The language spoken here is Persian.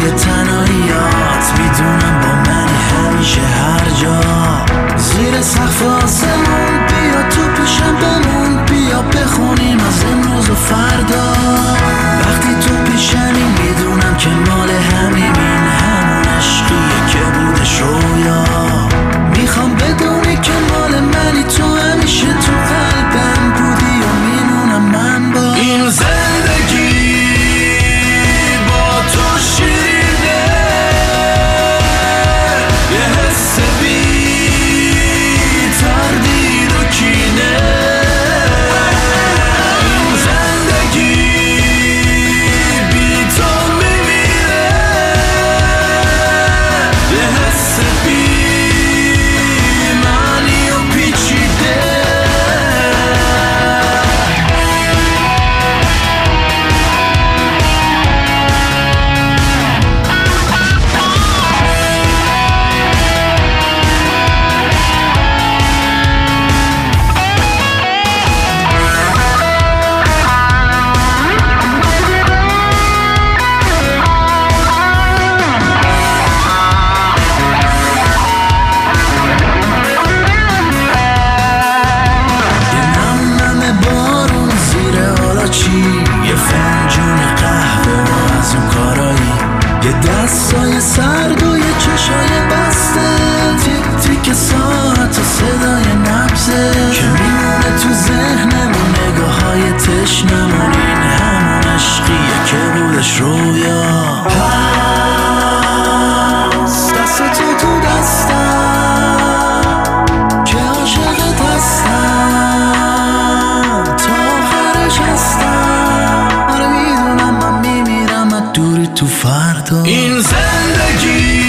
تنهاییات، میدونم با منی همیشه هر جا. زیر سقف آسمون بیا تو پیشم بمون، بیا بخونیم از امروز و فردا. وقتی تو پیشمی میدونم که مال همین همون عشقیه که بودش رویا. میخوام بدونی که مال منی، تو همیشه تو قلبم بودی و میمونم من با این زندگی. با تو شیرینه یه حس بی تردید و کینه. این زندگی بی تو میمیره، یه حس بی معنی و پیچیده. یه فنجون قهوه و از اون کارایی، یه دستای سرد و یه چشای بسته، تیک تیک ساعت و صدای نبضه که میمونه تو ذهنمون، نگاه های تشنمون. این همون عشقیه که بودش رویا. پس دست تو دستم که عاشقت هستم، تا آخرش هستم. آره میدونم من میمیرم از دوری تو فردا. این زندگی